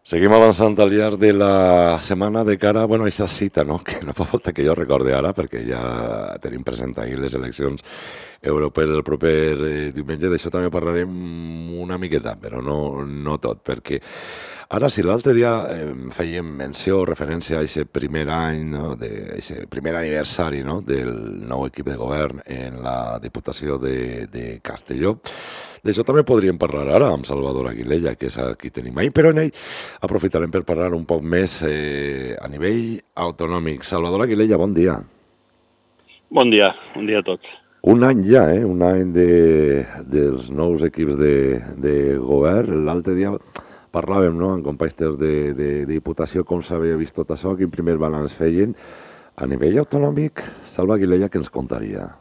Seguim avançant al llarg de la setmana de cara, bueno, a aquesta cita, no? Que no fa falta que jo recorde ara, perquè ja tenim present ahir les eleccions europees del proper diumenge. D'això també parlarem una miqueta, però no tot, perquè ara, si l'altre dia fèiem menció, referència a aquest primer any, no? Aquest primer aniversari, no? Del nou equip de govern en la Diputació de Castelló, d'això també podríem parlar ara amb Salvador Aguilella, que és aquí tenim ahir, però en ell aprofitarem per parlar un poc més a nivell autonòmic. Salvador Aguilella, bon dia. Bon dia a tots. Un any ja, un any dels nous equips de govern. L'altre dia parlàvem, no?, amb companys de Diputació, com s'havia vist tot això, quin primer balanç feien. A nivell autonòmic, Salva Aguilella, què ens contaria?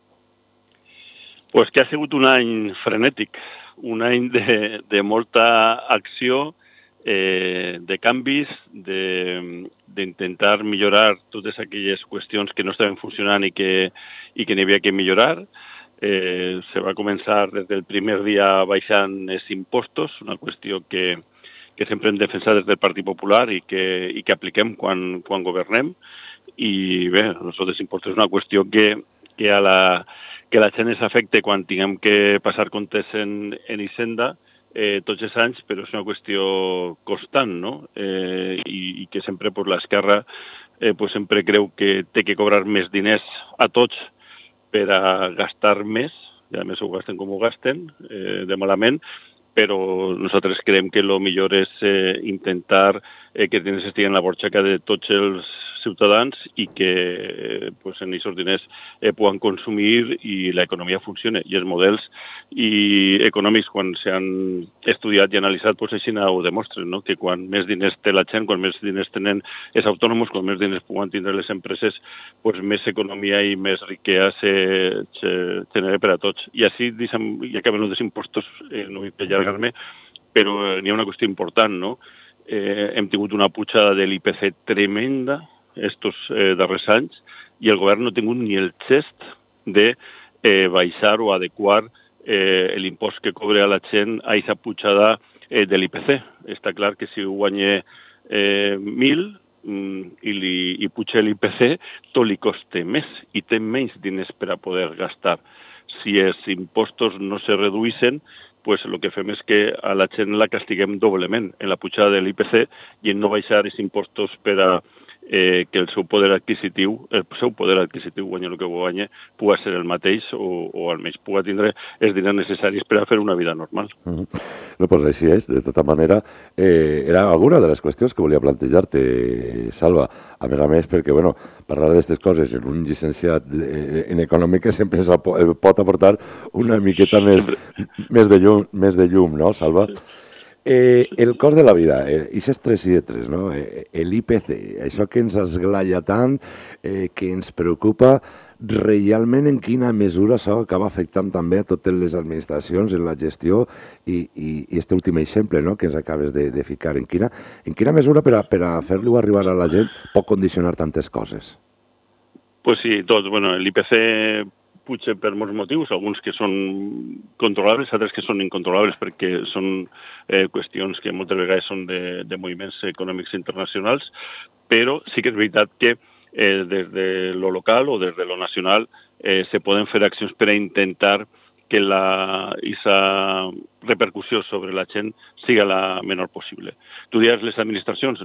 Pues que ha sigut un any frenètic, un any de molta acció, de canvis, d'intentar millorar totes aquelles qüestions que no estaven funcionant i que n'hi havia que millorar. Se va començar des del primer dia baixant els impostos, una qüestió que sempre hem defensat des del Partit Popular i que apliquem quan governem. I bé, els impostos és una qüestió que la gent es afecta quan tinguem que passar comptes en Hisenda tots els anys, però és una qüestió constant, no? I que sempre l'esquerra sempre creu que té que cobrar més diners a tots per a gastar més, i a més ho gasten com ho gasten, de malament, però nosaltres creiem que el millor és intentar que els diners estiguin a la borxaca de tots els ciutadans i que en aquests diners poden consumir i l'economia funcione. I els models econòmics, quan s'han estudiat i analitzat, així ho demostren, no? Que quan més diners té la gent, quan més diners tenen els autònoms, quan més diners poden tindre les empreses, més economia i més riquesa se genera per a tots. I així, ja acaben els impostos, no vull allargar-me, però n'hi ha una qüestió important, no? Hem tingut una pujada de l'IPC tremenda estos darrers anys i el govern no ha tingut ni el gest de baixar o adequar l'impost que cobra a la gent a aquesta pujada de l'IPC. Està clar que si guanya 1.000 i puja l'IPC, tot li costa més i té menys diners per a poder gastar. Si els impostos no se reduïssin, el que fem és que a la gent la castiguem doblement en la pujada de l'IPC i en no baixar els impostos per a que el seu poder adquisitiu, guanya el que guanya, pugui ser el mateix o almenys pugui tindre els diners necessaris per a fer una vida normal. No, doncs així és. De tota manera, era alguna de les qüestions que volia plantejar-te, Salva. A més, perquè, parlar d'aquestes coses en un llicenciat en econòmica sempre ens pot aportar una miqueta més de llum, no, Salva? El cost de la vida, aquestes 3 lletres, no? L'IPC, això que ens esglaia tant, que ens preocupa, realment en quina mesura això acaba afectant també a totes les administracions en la gestió i aquest últim exemple, no?, que ens acabes de ficar. En quina mesura per a fer-lo arribar a la gent pot condicionar tantes coses? Pues sí, tot. L'IPC puja per molts motius, alguns que són controlables, altres que són incontrolables perquè són qüestions que moltes vegades són de moviments econòmics internacionals, però sí que és veritat que des de lo local o des de lo nacional se poden fer accions per a intentar que aquesta repercussió sobre la gent siga la menor possible. Tu dius les administracions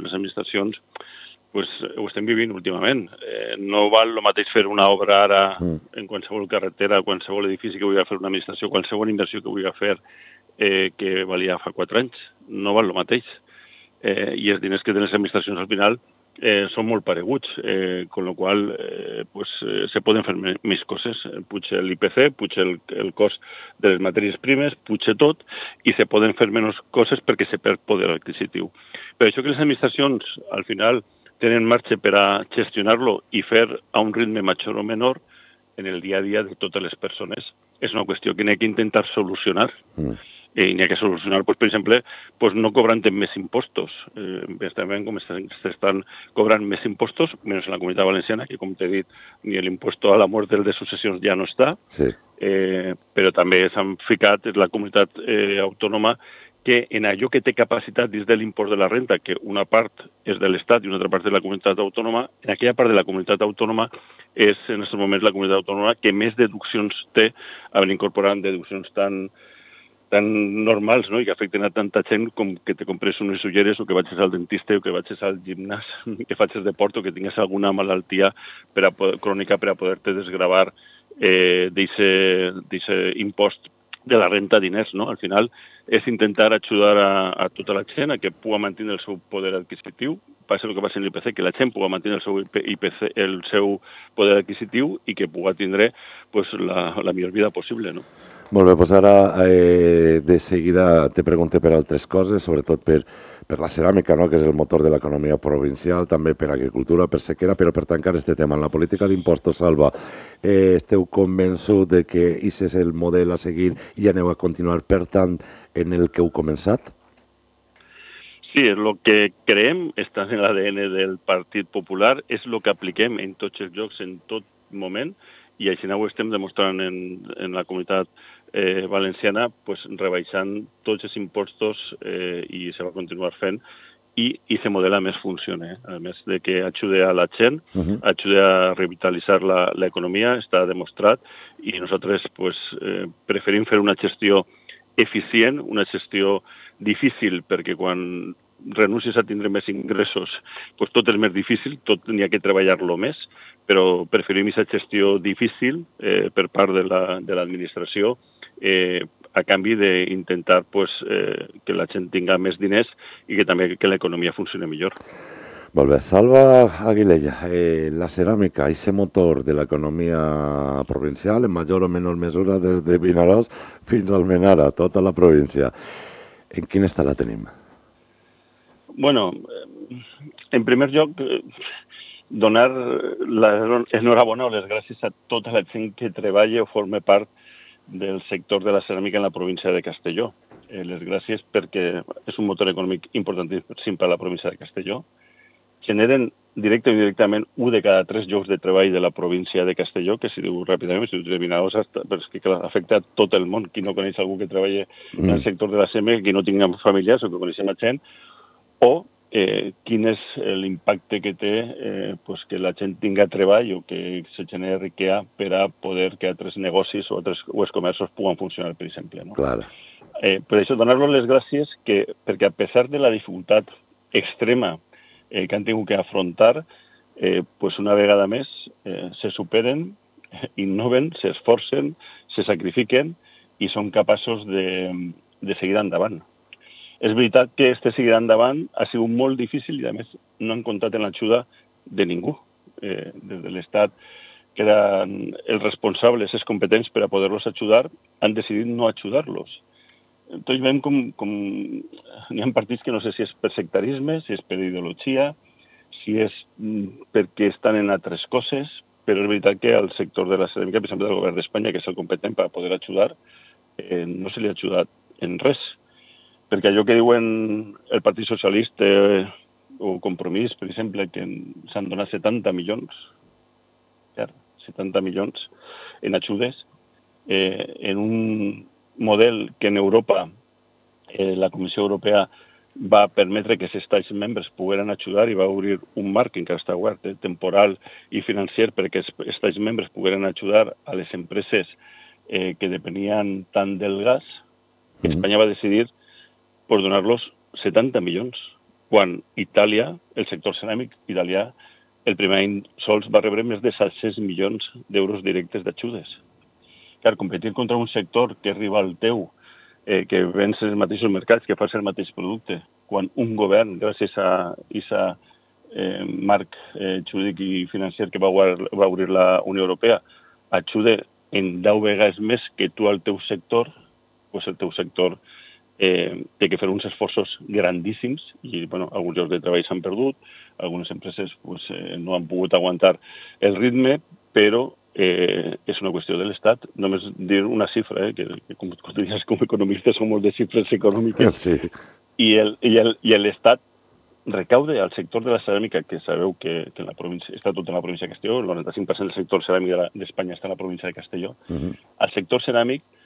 ho estem vivint últimament. No val el mateix fer una obra ara en qualsevol carretera, qualsevol edifici que vulgui fer una administració, qualsevol inversió que vulgui fer que valia fa 4 anys. No val el mateix. I els diners que tenen les administracions al final són molt pareguts, con lo qual se poden fer més coses. Puja l'IPC, puja el cost de les matèries primes, puja tot, i se poden fer menys coses perquè se perd poder adquisitiu. Per això que les administracions, al final, tenen marge per a gestionar-lo i fer a un ritme major o menor en el dia a dia de totes les persones. És una qüestió que n'hi ha que intentar solucionar. I n'hi ha que solucionar, per exemple, no cobrant més impostos. Estem com s'estan cobrant més impostos, menys en la Comunitat Valenciana, que, com t'he dit, ni l'impost a la mort de successions ja no està, però també s'han ficat la comunitat autònoma que en allò que té capacitat dins de l'impost de la renta, que una part és de l'Estat i una altra part de la comunitat autònoma, en aquella part de la comunitat autònoma és en aquests moments la comunitat autònoma que més deduccions té, havent incorporat deduccions tan normals, no? I que afecten a tanta gent com que te compres unes ulleres o que vagis al dentista o que vagis al gimnàs, que facis deport o que tingues alguna malaltia crònica per a poder-te desgravar d'aquest impost de la renta diners, no? Al final és intentar ajudar a tota la gent a que pugui mantenir el seu poder adquisitiu, passa el que passa en l'IPC, que la gent pugui mantenir el seu poder adquisitiu i que pugui tindre pues, la millor vida possible, no? Molt bé, doncs ara de seguida te pregunto per altres coses, sobretot per la ceràmica, no? Que és el motor de l'economia provincial, també per agricultura, per sequera, però per tancar este tema, en la política d'impostos, Salva, esteu convençut de que aquest és el model a seguir i aneu a continuar, per tant, en el que heu començat? Sí, és el que creiem, està en l'ADN del Partit Popular, és el que apliquem en tots els llocs, en tot moment, i així ho estem demostrant en la comunitat valenciana, pues, rebaixant tots els impostos i se va continuar fent, i aquest model a més funciona, a més de que ajuda a la gent, ajuda a revitalitzar l'economia, està demostrat, i nosaltres pues, preferim fer una gestió eficient, una gestió difícil, perquè quan renuncies a tindre més ingressos, pues tot és més difícil, tot n'hi ha que treballar-lo més, però preferim aquesta gestió difícil per part de l'administració a canvi d'intentar pues, que la gent tinga més diners i que també que l'economia funcioni millor. Molt bé. Salva Aguilella, la ceràmica, aquest motor de l'economia provincial, en major o menor mesura, des de Vinaròs fins al Almenara, tota la província. En quin estat la tenim? Bueno, en primer lloc, donar l'enhorabona o les gràcies a tota la gent que treballa o forma part del sector de la ceràmica en la província de Castelló. Les gràcies perquè és un motor econòmic importantíssim per a la província de Castelló. Generen directe o indirectament 1 de cada 3 llocs de treball de la província de Castelló, que si diu ràpidament, si diu Vinaròs, però és que afecta a tot el món. Qui no coneix algú que treballa en el sector de la CM, qui no tinga familiars o que coneixem a gent, o quin és l'impacte que té pues, que la gent tinga treball o que se generi riquesa per a poder que altres negocis o els comerços puguen funcionar, per exemple. No? Clar. Per això, donar-los les gràcies perquè a pesar de la dificultat extrema que han tingut que afrontar, pues una vegada més se superen, innoven, s'esforcen, se sacrifiquen i són capaços de seguir endavant. És veritat que seguir endavant ha sigut molt difícil i, a més, no han comptat en l'ajuda de ningú. Des de l'Estat, que eren els responsables, els competents per a poder-los ajudar, han decidit no ajudar-los. Tots veiem com hi ha partits que no sé si és per sectarisme, si és per ideologia, si és perquè estan en altres coses, però és veritat que al sector de la ceràmica, per exemple, del govern d'Espanya, que és el competent per a poder ajudar, no se li ha ajudat en res. Perquè allò que diuen el Partit Socialista o Compromís, per exemple, que s'han donat 70 milions, 70 milions en ajudes, en un model que en Europa, la Comissió Europea va permetre que els estats membres pogueren ajudar i va obrir un marc que encara està obert, temporal i financer, perquè els estats membres pogueren ajudar a les empreses que depenien tant del gas. Espanya va decidir per donar-los 70 milions, quan Itàlia, el sector ceràmic italià, el primer any sols va rebre més de 700 milions d'euros directes d'ajudes. Clar, competir contra un sector que arriba al teu, que vens els mateixos mercats, que fas el mateix producte, quan un govern, gràcies a aquest marc jurídic i financer que va obrir la Unió Europea, ajuda en 10 vegades més que tu al teu sector, doncs el teu sector té que fer uns esforços grandíssims i alguns llocs de treball s'han perdut, algunes empreses no han pogut aguantar el ritme, però és una qüestió de l'Estat. Només dir una xifra, que com economistes som molt de xifres econòmiques, i l'Estat recauda al sector de la ceràmica, que sabeu que en la província, està tot en la província de Castelló, el 95% del sector ceràmic d'Espanya està en la província de Castelló. Al sector ceràmic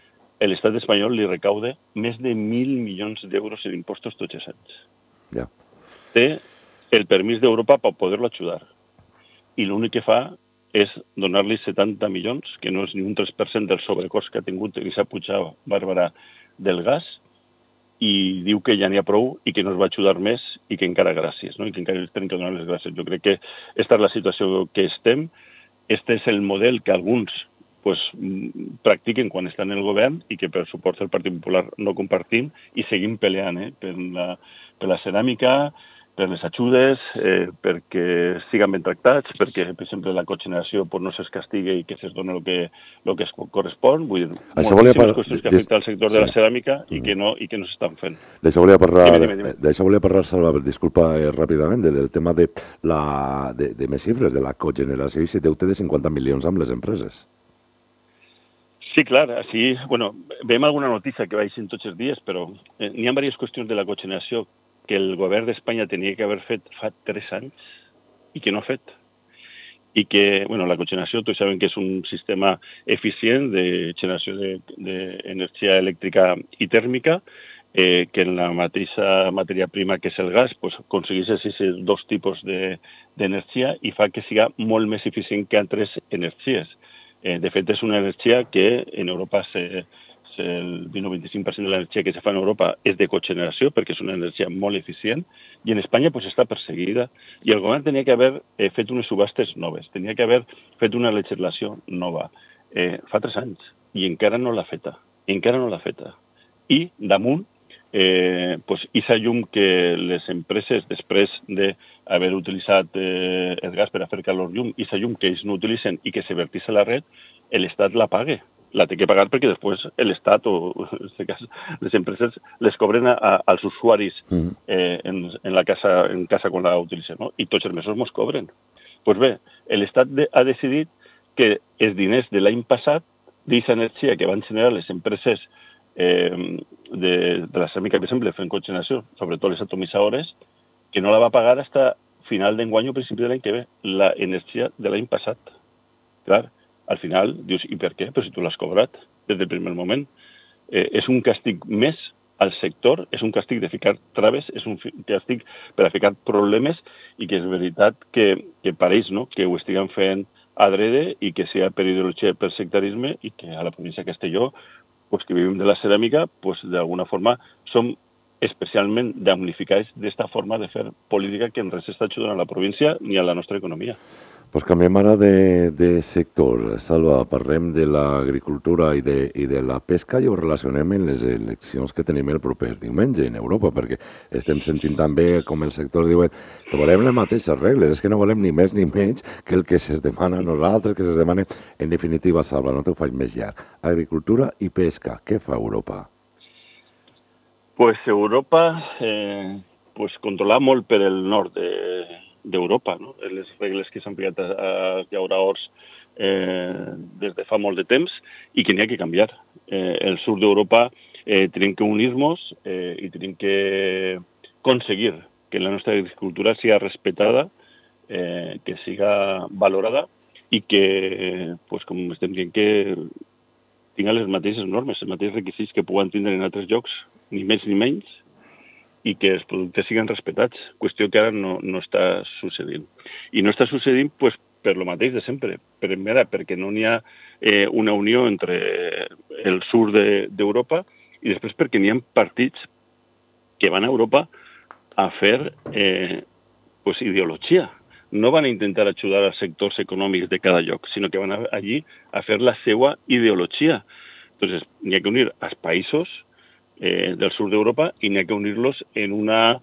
l'estat espanyol li recauda més de 1.000 milions d'euros en impostos tots els anys. Ja. Té el permís d'Europa per poder-lo ajudar. I l'únic que fa és donar-li 70 milions, que no és ni un 3% del sobrecost que ha tingut aquesta pujada bàrbara del gas, i diu que ja n'hi ha prou i que no es va ajudar més i que encara gràcies, no? I que encara els tenim que donar les gràcies. Jo crec que aquesta és la situació que estem. Este és el model que alguns practiquen quan estan en el govern i que per supost el Partit Popular no compartim i seguim peleant per la ceràmica, per les ajudes, perquè siguin ben tractats, perquè, per exemple, la cogeneració no se'ls castigue i que se'ls doni el que es correspon. Vull dir, moltíssimes qüestions que afecten al sector de la ceràmica i que no s'estan fent. D'això volia parlar, Salva, disculpa ràpidament, del tema de més xifres, de la cogeneració i si deute de 50 milions amb les empreses. Sí, clar, així, veiem alguna notícia que baixen tots els dies, però n'hi ha diverses qüestions de la cogeneració que el govern d'Espanya tenia que haver fet fa 3 anys i que no ha fet. I que, la cogeneració, tots saben que és un sistema eficient de generació d'energia elèctrica i tèrmica, que en la mateixa matèria prima que és el gas, aconsegueix aquests 2 tipus d'energia i fa que siga molt més eficient que altres energies. De fet, és una energia que en Europa el 20-25% de l'energia que se fa en Europa és de cogeneració, perquè és una energia molt eficient, i en Espanya està perseguida. I el govern tenia que haver fet unes subhastes noves, tenia que haver fet una legislació nova. Fa 3 anys, i encara no l'ha feta. I, damunt, aquesta llum que les empreses, després d'haver utilitzat el gas per a fer calor llum, aquesta llum que ells no utilitzen i que se vertís a la red, l'Estat la paga. La té que pagar perquè després l'Estat o, en aquest cas, les empreses les cobren als usuaris en casa quan la utilitzen, no? I tots els mesos ens cobren. Doncs bé, l'Estat ha decidit que els diners de l'any passat, d'aquesta energia que van generar les empreses de la ceràmica, per exemple, fent cogeneració, sobretot les atomitzadores, que no la va pagar fins a final d'enguany o principi de l'any que ve, l'energia de l'any passat. Clar, al final dius, i per què? Però si tu l'has cobrat des del primer moment. És un càstig més al sector, és un càstig de ficar traves, és un càstig per a ficar problemes i que és veritat que pareix que ho estiguen fent adrede i que sigui per ideologia, per sectarisme i que a la província de Castelló, que vivim de la ceràmica, d'alguna forma som especialment damnificats d'esta forma de fer política que en res està ajudant a la província ni a la nostra economia. Pues canviem ara de sector. Salva, parlem de l'agricultura i de la pesca i ho relacionem amb les eleccions que tenim el proper diumenge en Europa, perquè estem sentint també com el sector diuen que volem les mateixes regles, és que no volem ni més ni menys que el que se'ns demana a nosaltres, que se'ns demana en definitiva, Salva, no t'ho faig més llarg. Agricultura i pesca, què fa Europa? Pues Europa controla molt per el nord d'Europa, no? Les regles que s'han ficat a llauraors des de fa molt de temps i que n'hi ha que canviar. El sud d'Europa tenim que unir-nos i tenim que aconseguir que la nostra agricultura sigui respetada, que siga valorada i que, com estem dient, que tinga les mateixes normes, els mateixos requisits que puguen tindre en altres llocs, ni més ni menys, i que els productes siguin respectats, qüestió que ara no està sucedint. I no està sucedint per lo mateix de sempre. Primera, perquè no n'hi ha una unió entre el sud d'Europa i després perquè n'hi ha partits que van a Europa a fer ideologia. No van a intentar ajudar als sectors econòmics de cada lloc, sinó que van allí a fer la seva ideologia. Entonces, n'hi ha que unir als països del sud d'Europa i n'hi ha que unir-los en unes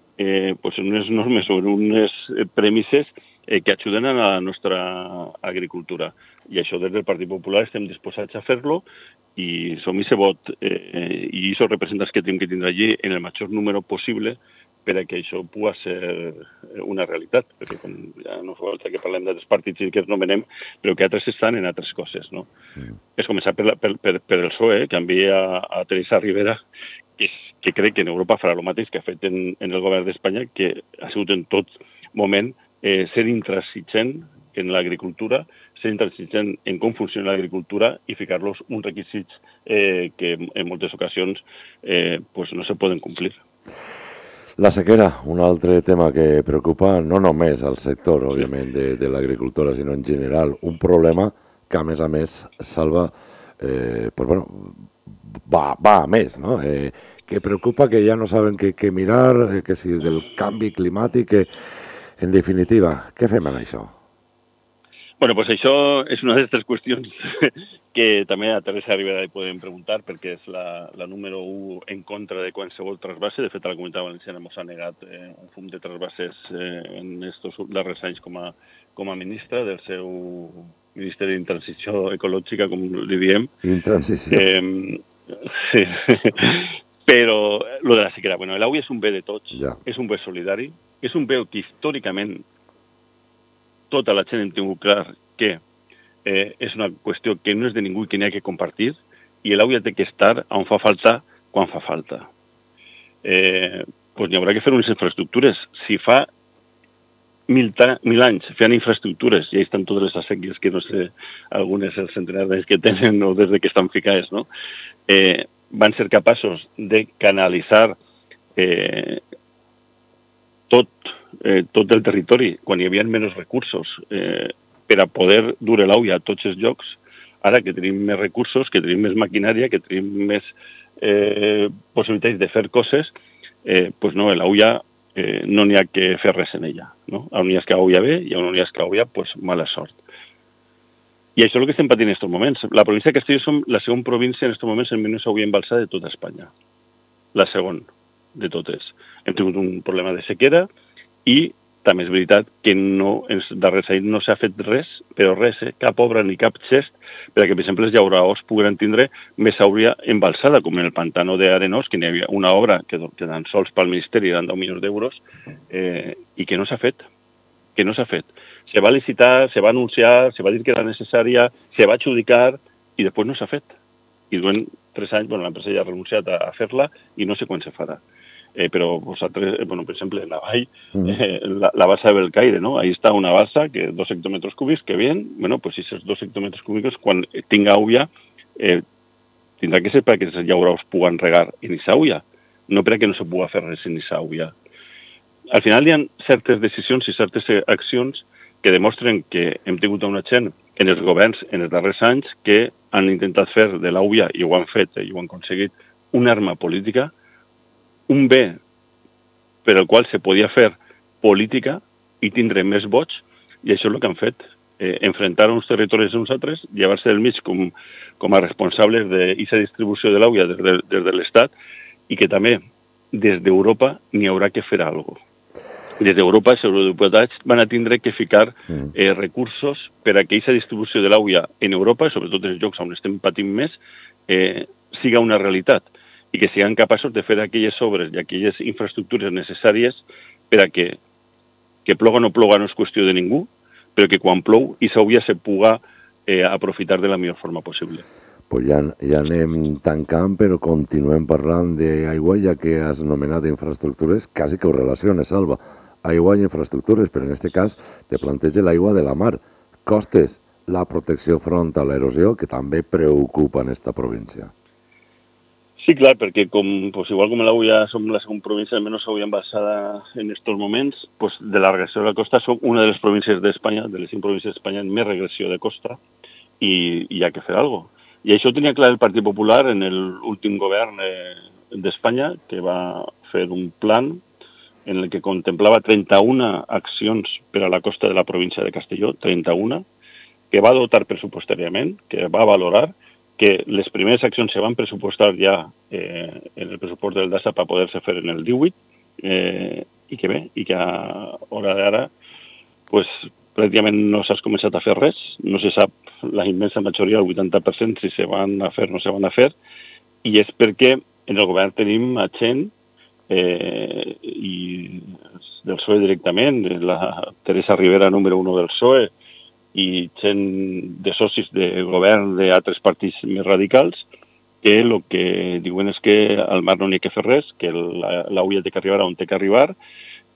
normes o en unes premisses que ajuden a la nostra agricultura. I això des del Partit Popular estem disposats a fer-lo i som i se vot i aquests representants que tenim que tindre allí en el major número possible per a que això pugui ser una realitat, perquè ja no fa falta que parlem d'altres partits i que els nomenem, però que altres estan en altres coses, no? És començar per el PSOE, que envia a Teresa Rivera, que crec que en Europa farà el mateix que ha fet en el govern d'Espanya, que ha sigut en tot moment ser intransigent en l'agricultura, ser intransigent en com funciona l'agricultura i ficar-los uns requisits que en moltes ocasions pues no se poden complir. La sequera, un altre tema que preocupa no només al sector, òbviament, de l'agricultura, sinó en general. Un problema que, a més, Salva, pues bueno, va a més, no? Que preocupa que ja no saben què mirar, que si del canvi climàtic, que, en definitiva, què fem amb això? Bueno, pues això és una d'aquestes qüestions que també a Teresa Ribera li podem preguntar, perquè és la número 1 en contra de qualsevol trasbase. De fet, a la Comunitat Valenciana ens ha negat un fum de trasbases en estos darrers anys com a ministra del seu Ministeri d'Intransició Ecològica, com li diem. Intransició. Sí. Però lo de la sequera, bueno, l'aigua és un bé de tots, és un bé solidari, és un bé que històricament tota la gent hem tingut clar que és una qüestió que no és de ningú i que n'hi ha que compartir, i l'aigua té que estar on fa falta, quan fa falta. Pues n'hi haurà que fer unes infraestructures. Si fa 1.000 anys feien infraestructures, i ahí estan totes les acequies que no sé, algunes els centenars d'anys que tenen o des que estan ficades, no? Van ser capaços de canalitzar tot el territori, quan hi havia menys recursos, per a poder dur l'aigua a tots els llocs. Ara que tenim més recursos, que tenim més maquinària, que tenim més possibilitats de fer coses, pues no, l'aigua no n'hi ha que fer res en ella. No? On n'hi ha que l'aigua bé i on n'hi ha que l'aigua, pues mala sort. I això és el que estem patint en aquests moments. La província de Castelló som la segona província en aquests moments en menys aigua embalsada de tota Espanya. La segona de totes. Hem tingut un problema de sequera i també és veritat que no, en els darrers anys no s'ha fet res, però res, cap obra ni cap gest, perquè, per exemple, els llauraors puguen tindre més aigua embalsada, com en el pantano d'Arenós, que n'hi havia una obra que tan sols pel Ministeri eren 10 milions d'euros, i que no s'ha fet. Que no s'ha fet. Se va licitar, se va anunciar, se va dir que era necessària, se va adjudicar, i després no s'ha fet. I durant 3 anys, bueno, l'empresa ja ha renunciat a fer-la i no sé quan se farà. Però vosaltres, bueno, per exemple, en la vall, la balsa de Belcaire, ¿no? Ahí está una balsa que 2 hectòmetres cúbics, que bien, bueno, pues si esos 2 hectòmetres cúbics, quan tinga aigua, tindrà que ser perquè els llauraors puguen regar en aquesta aigua, no perquè no se pugui fer res en aquesta aigua. Al final hi ha certes decisions i certes accions que demostren que hem tingut una gent en els governs en els darrers anys que han intentat fer de l'aigua, i ho han fet i ho han aconseguit, una arma política, un bé per al qual se podia fer política i tindre més vots, i això és el que han fet. Enfrontar uns territoris a uns altres, llevar-se del mig com a responsables d'aquesta distribució de l'aigua des de l'Estat, i que també des d'Europa n'hi haurà que fer alguna cosa. Des d'Europa els eurodiputats van a tindre que ficar recursos per a que aquesta distribució de l'aigua en Europa, sobretot en els llocs on estem patint més, siga una realitat i que siguin capaços de fer aquelles obres i aquelles infraestructures necessàries per a que ploga o no ploga no és qüestió de ningú, però que quan plou aquesta aigua se puga aprofitar de la millor forma possible. Pues ja anem tancant, però continuem parlant d'aigua, ja que has nomenat infraestructures, quasi que ho relaciones, Salva. Aigua i infraestructures, però en aquest cas te planteja l'aigua de la mar. Costes, la protecció front a l'erosió, que també preocupa en esta província. Sí, clar, perquè igual com l'aigua som la segona província almenys aigua embalsada en aquests moments, de la regressió de la costa som una de les províncies d'Espanya, de les 5 províncies d'Espanya amb més regressió de costa, i hi ha que fer alguna cosa. I això ho tenia clar el Partit Popular en l'últim govern d'Espanya, que va fer un plan en el que contemplava 31 accions per a la costa de la província de Castelló, 31, que va dotar pressupostàriament, que va valorar, que les primeres accions se van pressupostar ja en el pressupost del DASA per poder-se fer en el 18, i que bé, i que a hora d'ara pràcticament no s'ha començat a fer res, no se sap la immensa majoria, el 80%, si se van a fer o no se van a fer, i és perquè en el govern tenim a gent i del PSOE directament, la Teresa Ribera, número 1 del PSOE, i gent de socis de govern d'altres partits més radicals, que el que diuen és que al mar no n'hi ha que fer res, que l'aigua té que arribar on té que arribar,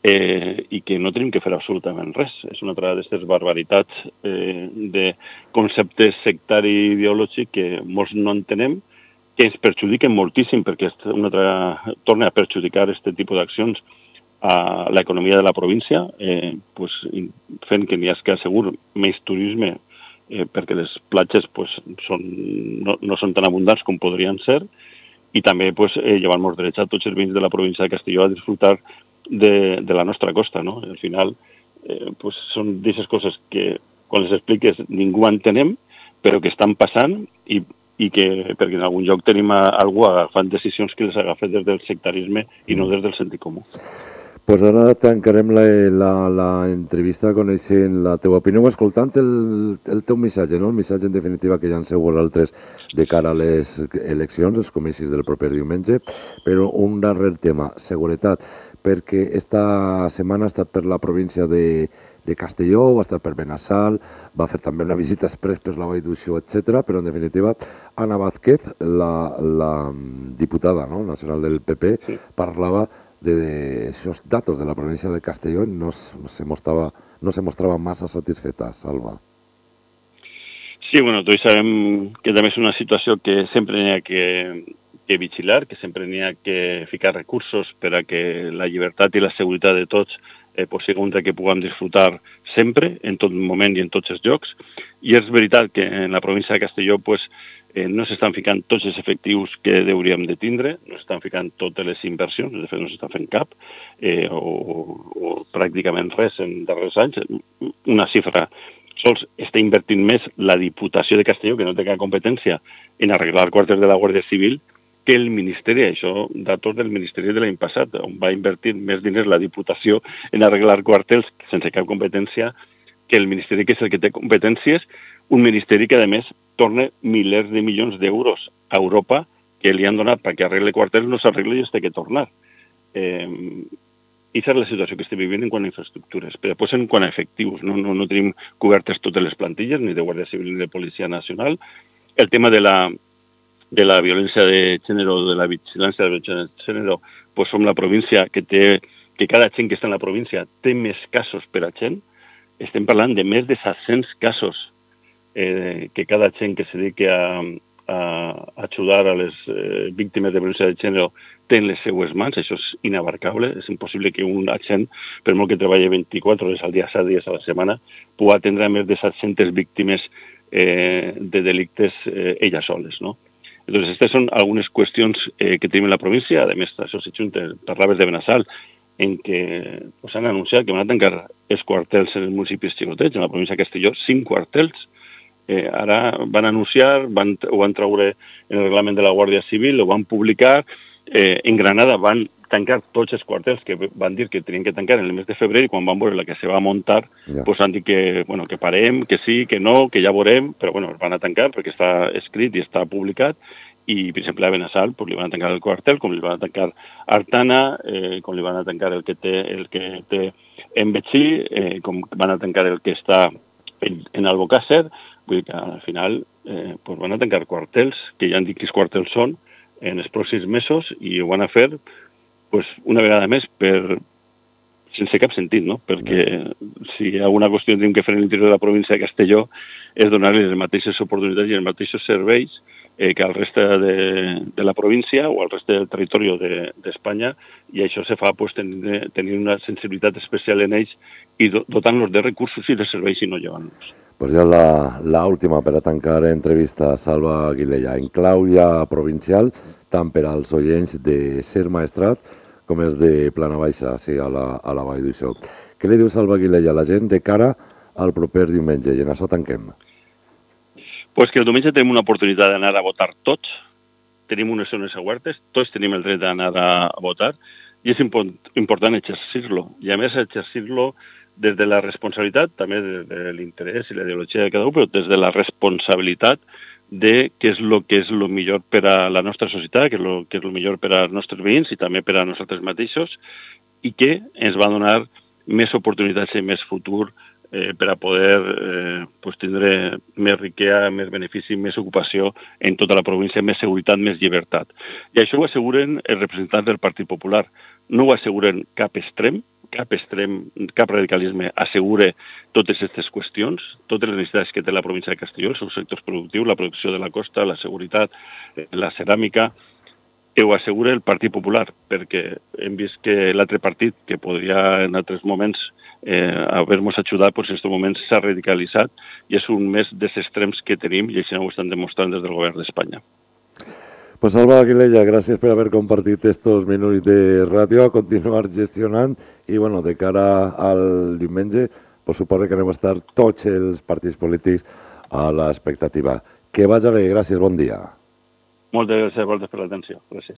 i que no tenim que fer absolutament res. És una altra d'aquestes barbaritats de conceptes sectari i ideològic que molts no entenem, que ens perjudiquen moltíssim, perquè torna a perjudicar aquest tipus d'accions a l'economia de la província, fent que n'hi hagi segur més turisme, perquè les platges no són tan abundants com podrien ser, i també llevar-nos drets a tots els veïns de la província de Castelló a disfrutar de la nostra costa, no? Al final són d'aquestes coses que quan les expliques ningú entenem, però que estan passant i que perquè en algun lloc tenim algú agafant decisions que les agafa des del sectarisme i no des del sentit comú. Pues ara tancarem la entrevista coneixent la teva opinió, escoltant el teu missatge, no? El missatge en definitiva que llanceu vosaltres de cara a les eleccions, els comicis del proper diumenge, però un darrer tema, seguretat, perquè esta setmana ha estat per la província de Castelló, va estar per Benassal, va fer també una visita express per la Vall d'Uixó, etc. Però en definitiva, Ana Vázquez, la diputada nacional del PP, parlava d'aquests datos de la província de Castelló i no se mostrava massa satisfeta, Salva. Sí, bueno, tots sabem que també és una situació que sempre n'hi ha que vigilar, que sempre n'hi ha que ficar recursos per a que la llibertat i la seguretat de tots sigui un que puguem disfrutar sempre, en tot moment i en tots els llocs. I és veritat que en la província de Castelló no s'estan ficant tots els efectius que hauríem de tindre, no s'estan ficant totes les inversions, de fet no s'està fent cap, o pràcticament res en darrers anys. Una xifra, sols està invertint més la Diputació de Castelló, que no té cap competència en arreglar quarters de la Guàrdia Civil, que el Ministeri, això, datos del Ministeri de l'any passat, on va invertir més diners la Diputació en arreglar quartels sense cap competència que el Ministeri, que és el que té competències, un Ministeri que, a més, torna milers de milions d'euros a Europa que li han donat perquè arregle quartels, no s'arregla i es té que tornar. I és la situació que estem vivint en quant a infraestructures. Però després, en quant a efectius, no tenim cobertes totes les plantilles, ni de Guàrdia Civil ni de Policia Nacional. El tema de la violència de gènere o de la vigilància de gènere, som la província que cada gent que està en la província té més casos per a gent. Estem parlant de més de 700 casos que cada gent que se dedica a ajudar a les víctimes de violència de gènere té en les seues mans. Això és inabarcable. És impossible que un agent, per molt que treballi 24 hores al dia, 7 dies a la setmana, pugui atendre a més de 700 víctimes de delictes elles soles, no? Entonces, estas son algunes qüestions que tenim en la província. A més, això s'hi junta, parlaves de Benassal, en què han anunciat que van a tancar els quartels en els municipis xicotets, en la província de Castelló, 5 quartels. Ara van anunciar, ho van treure en el reglament de la Guàrdia Civil, ho van publicar. En Granada van tancar tots els quartels que van dir que tenien que tancar en el mes de febrer, i quan van veure la que se va muntar, han dit que parem, que sí, que no, que ja veurem, però els van a tancar perquè està escrit i està publicat. I, per exemple, a Benassal li van a tancar el quartel, com li van a tancar Artana, com li van a tancar el que té en Betxí, com van a tancar el que està en Albocàsser. Vull dir que al final van a tancar quartels, que ja han dit quins quartels són, en els pròxims mesos, i ho van a fer una vegada més sense cap sentit, no? Perquè si hi ha alguna qüestió que tenim que fer en l'interior de la província de Castelló és donar-li les mateixes oportunitats i els mateixos serveis que al reste de la província o al reste del territori d'Espanya, i això se fa tenir una sensibilitat especial en ells i dotant-los de recursos i de serveis i no llevant-los. Pues ja la última per a tancar entrevista, Salva Aguilella, en clau ja provincial, tant per als oients de Ser Maestrat com els de Plana Baixa, a la Vall d'Uixó. Què li diu Salva Aguilella a la gent de cara al proper diumenge? I en això tanquem. Pues que el diumenge tenim una oportunitat d'anar a votar tots, tenim unes zones obertes, tots tenim el dret d'anar a votar, i és important exercir-lo, i a més exercir-lo des de la responsabilitat, també des de l'interès i la ideologia de cada un, però des de la responsabilitat de què és el millor per a la nostra societat, què és el millor per als nostres veïns i també per a nosaltres mateixos, i que ens va donar més oportunitats i més futur per a poder tindre més riquesa, més benefici, més ocupació en tota la província, més seguretat, més llibertat. I això ho asseguren els representants del Partit Popular. No ho asseguren cap extrem, cap radicalisme assegura totes aquestes qüestions, totes les necessitats que té la província de Castelló, els seus sectors productius, la producció de la costa, la seguretat, la ceràmica, ho assegura el Partit Popular, perquè hem vist que l'altre partit, que podria en altres moments haver-nos ajudat, en aquests moments s'ha radicalitzat i és un més dels extrems que tenim i això ho estan demostrant des del govern d'Espanya. Pues Salva Aguilella, gràcies per haver compartit estos minuts de ràdio, a continuar gestionant i bueno, de cara al diumenge, pues suposo que anem a estar tots els partits polítics a l'expectativa. Que vagi bé, gràcies, bon dia. Moltes gràcies per l'atenció. Gràcies.